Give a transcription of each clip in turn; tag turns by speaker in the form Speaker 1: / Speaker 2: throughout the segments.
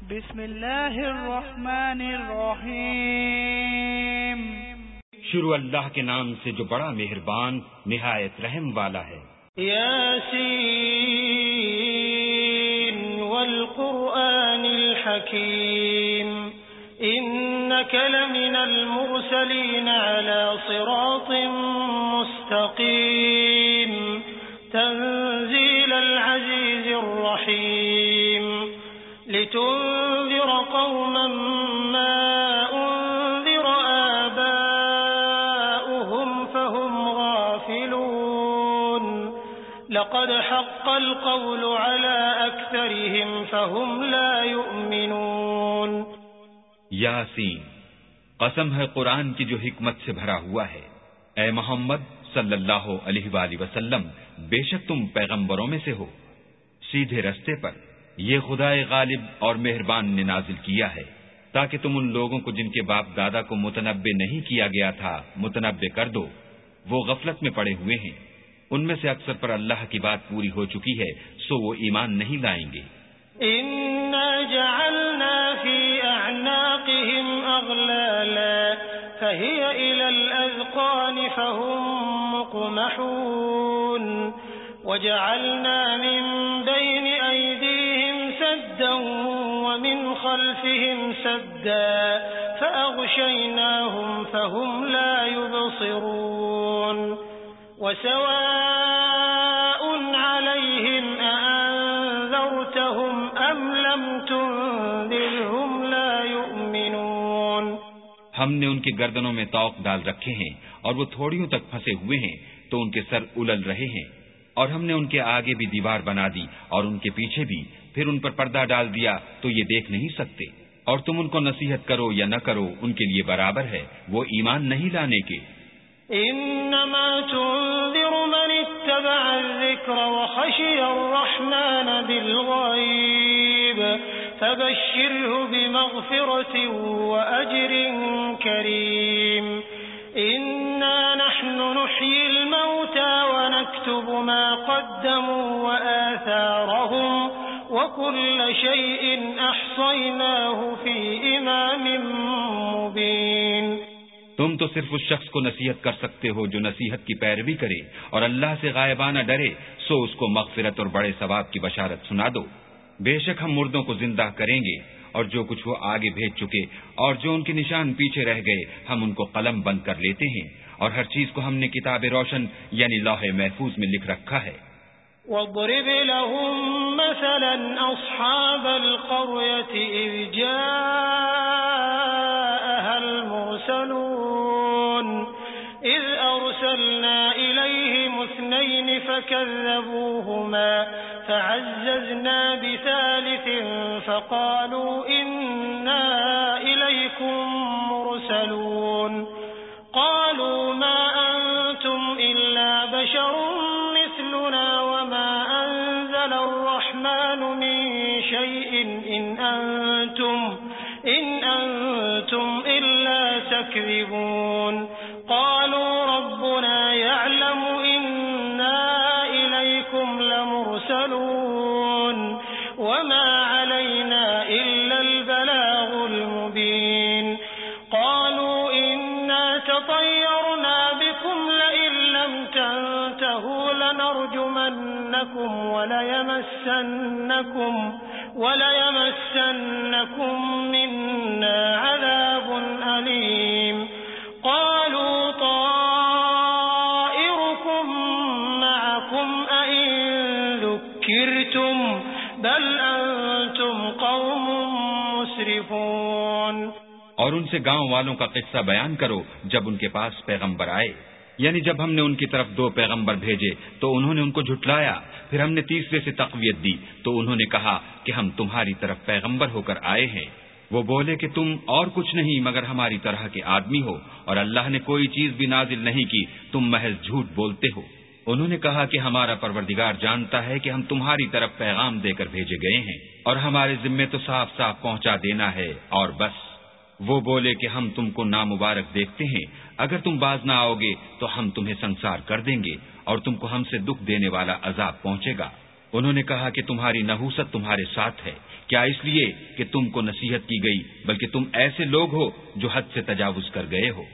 Speaker 1: بسم اللہ الرحمن الرحیم۔
Speaker 2: شروع اللہ کے نام سے جو بڑا مہربان نہایت رحم والا ہے۔
Speaker 3: یاسین والقرآن الحکیم انک لمن المرسلین علی صراط مستقیم تنزیل العزیز الرحیم لتنذر قوما ما انذر آباؤهم فهم غافلون لقد حق القول على أكثرهم فهم لا يؤمنون۔
Speaker 2: یاسین، قسم ہے قرآن کی جو حکمت سے بھرا ہوا ہے۔ اے محمد صلی اللہ علیہ وآلہ وسلم، بے شک تم پیغمبروں میں سے ہو، سیدھے رستے پر۔ یہ خدائے غالب اور مہربان نے نازل کیا ہے تاکہ تم ان لوگوں کو جن کے باپ دادا کو متنبع نہیں کیا گیا تھا متنبع کر دو۔ وہ غفلت میں پڑے ہوئے ہیں، ان میں سے اکثر پر اللہ کی بات پوری ہو چکی ہے، سو وہ ایمان نہیں لائیں گے۔
Speaker 3: اِنَّا جَعَلْنَا فِي أَعْنَاقِهِمْ أَغْلَالًا فَهِيَ إِلَى الْأَذْقَانِ فَهُمْ مُقْمَحُونَ وَجَعَلْنَا مِن بَيْنِ أَيْدِيهِمْ سَدًّا وَمِنْ خَلْفِهِمْ سَدًّا فَأَغْشَيْنَاهُمْ فَهُمْ لَا يُبْصِرُونَ وَسَوَاءٌ عَلَيْهِمْ أَأَنذَرْتَهُمْ أَمْ لَمْ تُنذِرْهُمْ لَا يُؤْمِنُونَ۔
Speaker 2: ہم نے ان کی گردنوں میں طوق ڈال رکھے ہیں اور وہ تھوڑیوں تک پھنسے ہوئے ہیں تو ان کے سر الل رہے ہیں، اور ہم نے ان کے آگے بھی دیوار بنا دی اور ان کے پیچھے بھی، پھر ان پر پردہ ڈال دیا تو یہ دیکھ نہیں سکتے، اور تم ان کو نصیحت کرو یا نہ کرو ان کے لیے برابر ہے، وہ ایمان نہیں لانے کے۔
Speaker 3: انما تنذر من اتبع الذکر وخشی الرحمن بالغیب فبشره بمغفرة وأجر کریم۔ إنا نحن نحيي الموتى ونكتب ما قدموا وآثارهم وكل شيء أحصيناه في إمام مبين۔
Speaker 2: تم تو صرف اس شخص کو نصیحت کر سکتے ہو جو نصیحت کی پیروی کرے اور اللہ سے غائبانہ ڈرے، سو اس کو مغفرت اور بڑے ثواب کی بشارت سنا دو۔ بے شک ہم مردوں کو زندہ کریں گے، اور جو کچھ وہ آگے بھیج چکے اور جو ان کے نشان پیچھے رہ گئے ہم ان کو قلم بند کر لیتے ہیں، اور ہر چیز کو ہم نے کتاب روشن یعنی لوح محفوظ میں لکھ رکھا ہے۔
Speaker 3: وَاضْرِبْ لَهُم مَّثَلًا أَصْحَابَ الْقَرْيَةِ إِذْ جَاءَهَا الْمُرْسَلُونَ إِذْ أَرْسَلْنَا إِلَيْهِمُ اثْنَيْنِ فَكَذَّبُوهُمَا فَعَزَّزْنَا بِثَالِثٍ فَقَالُوا إِنَّا إِلَيْكُمْ مُرْسَلُونَ قَالُوا مَا أَنْتُمْ إِلَّا بَشَرٌ مِثْلُنَا وَمَا أَنزَلَ الرَّحْمَنُ مِنْ شَيْءٍ إِنْ أَنْتُمْ إِلَّا تَكْذِبُونَ قَالُوا رَبُّنَا يَعْلَمُ إِنَّا إِلَيْكُمْ لَمُرْسَلُونَ وَمَا عَلَيْنَا إِلَّا الْبَلَاغُ الْمُبِينُ قَالُوا إِنَّا تَطَيَّرْنَا بِكُمْ لَئِن لَّمْ تَنْتَهُوا لَنَرْجُمَنَّكُمْ وَلَيَمَسَّنَّكُمْ مِنَّا عَذَابٌ أَلِيمٌ قَالُوا طَائِرُكُمْ مَعَكُمْ أَئِن ذُكِّرْتُمْ بَلْ أَنْتُمْ قَوْمٌ مُسْرِفُونَ۔
Speaker 2: اور ان سے گاؤں والوں کا قصہ بیان کرو جب ان کے پاس پیغمبر آئے، یعنی جب ہم نے ان کی طرف 2 پیغمبر بھیجے تو انہوں نے ان کو جھٹلایا، پھر ہم نے تیسرے سے تقویت دی تو انہوں نے کہا کہ ہم تمہاری طرف پیغمبر ہو کر آئے ہیں۔ وہ بولے کہ تم اور کچھ نہیں مگر ہماری طرح کے آدمی ہو، اور اللہ نے کوئی چیز بھی نازل نہیں کی، تم محض جھوٹ بولتے ہو۔ انہوں نے کہا کہ ہمارا پروردگار جانتا ہے کہ ہم تمہاری طرف پیغام دے کر بھیجے گئے ہیں، اور ہمارے ذمے تو صاف صاف پہنچا دینا ہے اور بس۔ وہ بولے کہ ہم تم کو نامبارک دیکھتے ہیں، اگر تم باز نہ آؤ گے تو ہم تمہیں سنسار کر دیں گے اور تم کو ہم سے دکھ دینے والا عذاب پہنچے گا۔ انہوں نے کہا کہ تمہاری نحوست تمہارے ساتھ ہے، کیا اس لیے کہ تم کو نصیحت کی گئی بلکہ تم ایسے لوگ ہو جو حد سے تجاوز کر گئے ہو۔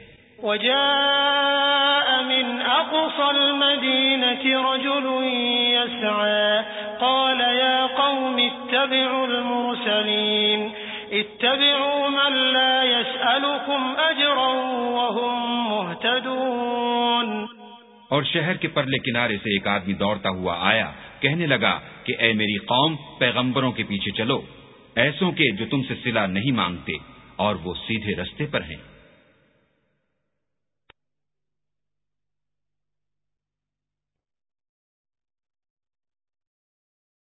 Speaker 3: وجاء من أقصى المدينة رجل يسعى قال يا قوم اتبعوا المرسلين اتبعوا من لا يسألكم أجرا وهم مهتدون۔
Speaker 2: اور شہر کے پرلے کنارے سے ایک آدمی دوڑتا ہوا آیا، کہنے لگا کہ اے میری قوم، پیغمبروں کے پیچھے چلو، ایسوں کے جو تم سے صلہ نہیں مانگتے اور وہ سیدھے رستے پر ہیں۔